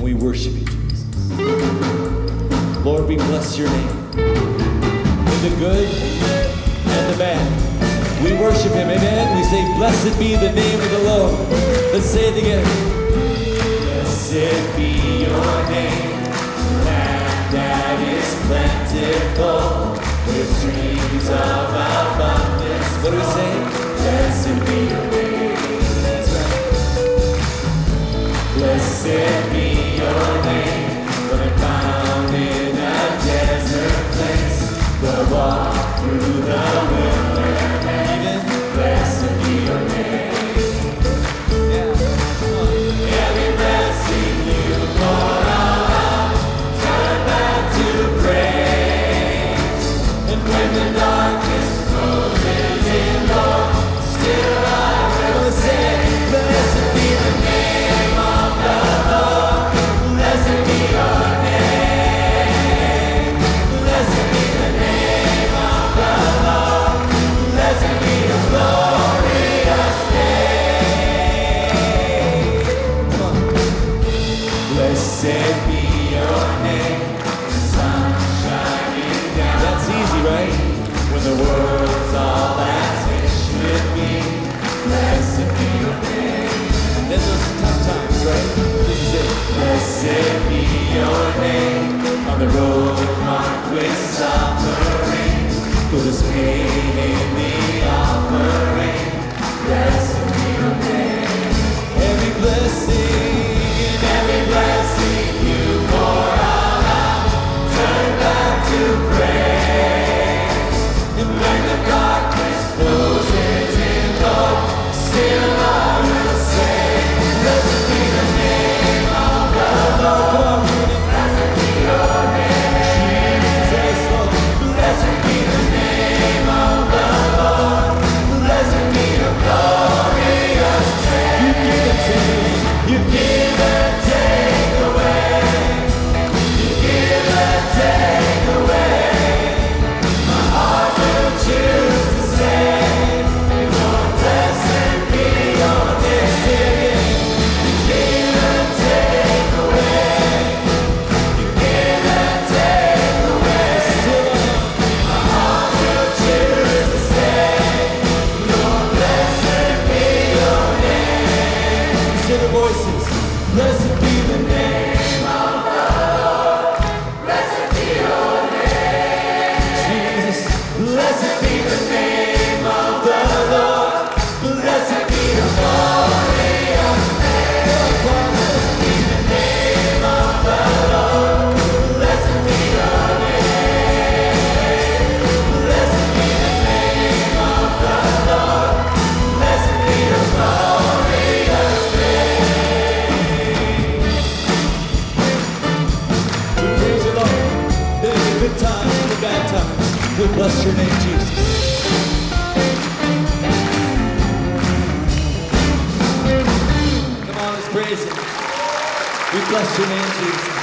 We worship you, Jesus. Lord, we bless your name. In the good and the bad, we worship him, amen? We say, blessed be the name of the Lord. Let's say it again. Blessed be your name, land that is plentiful, with streams of abundance. What do we say? Blessed be your name. That's right. Blessed be your name, for the found in a desert place, the walk through the wilderness. Blessed be your name. Yeah. Every blessing you pour out, turn back to praise. And when the darkness closes in, Lord, still I will say, blessed be the name of the Lord. Blessed be your name. Blessed be the name of the Lord. Blessed be your glorious name. Come on. Blessed be your name. The sun shining down. That's easy, right? When the world's all as it should be. Blessed be your name. And then those tough times, right? This is it. Blessed be your name. On the road marked with suffering, put us pain in the offering. Blessed be your name. Every blessing you pour out, turn back to praise. And when the darkness closes in, Lord, still I will say, blessed be the name of the Lord. Blessed be your name, Jesus, Lord. Blessed be the name of the Lord. Blessed be your glorious name. You give and take away. You give and take away. My heart will choose to say, Lord, blessed be your name. You give and take away. You give and take away. My heart will choose to say, Lord, blessed be your name. Say the voices. Blessed be the name of the Lord. Blessed be your name. Jesus. Blessed be the name of the Lord. Blessed be your glorious name. Blessed be the name of the Lord. Blessed be your name. Blessed be the name of the Lord. Blessed be your glorious name. We praise you, Lord. In the good times and the bad times, we bless your name, Jesus. Come on, let's praise him. We bless your name, Jesus.